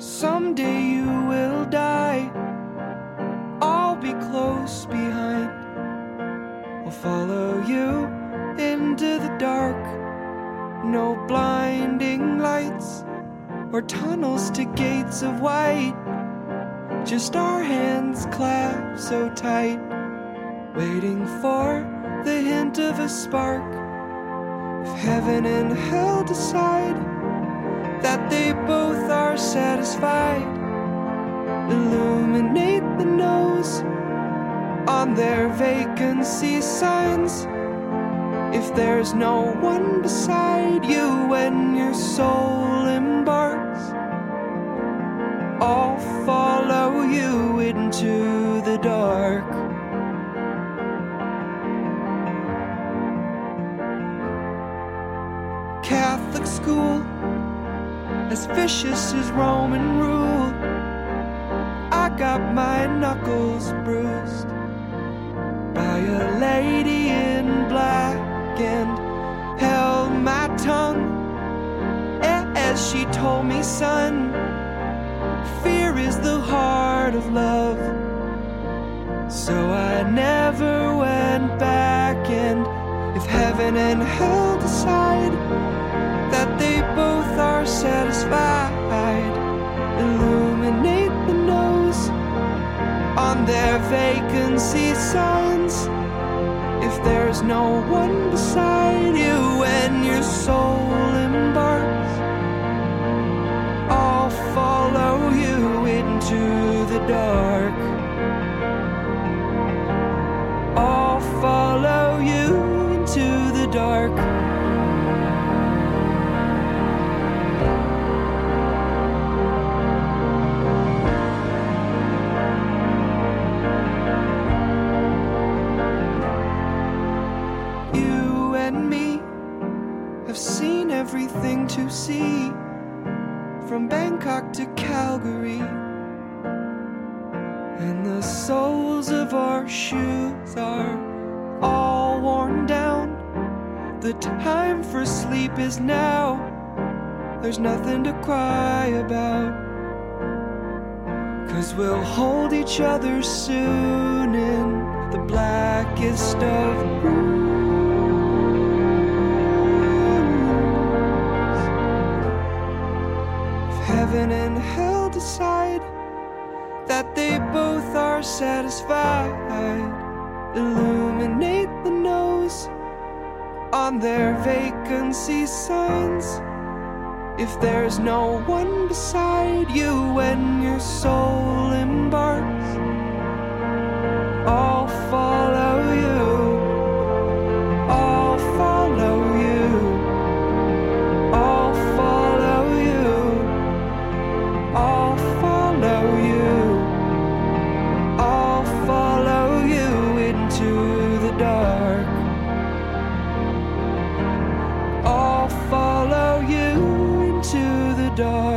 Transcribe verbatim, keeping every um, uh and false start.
Someday you will die. I'll be close behind. I'll follow you into the dark. No blinding lights or tunnels to gates of white. Just our hands clasped so tight, waiting for the hint of a spark. If heaven and hell decide that they both are satisfied, illuminate the nose on their vacancy signs. If there's no one beside you when your soul embarks, I'll follow you into the dark. Catholic school, as vicious as Roman rule. I got my knuckles bruised by a lady in black and held my tongue as she told me, son, fear is the heart of love. So I never went back, and if heaven and hell decide that they both are satisfied, illuminate the nose on their vacancy signs. If there's no one beside you when your soul embarks, I'll follow you into the dark. I'll follow you into the dark. You and me have seen everything to see, from Bangkok to Calgary, and the soles of our shoes are all worn down. The time for sleep is now. There's nothing to cry about, 'cause we'll hold each other soon in the blackest of rooms. If heaven and hell decide that they both are satisfied, illuminate the nose on their vacancy signs. If there's no one beside you when your soul embarks, I'll follow you. I'll follow you. I'll follow you. I'll follow you. I'll follow you into the dark. I'll follow you into the dark.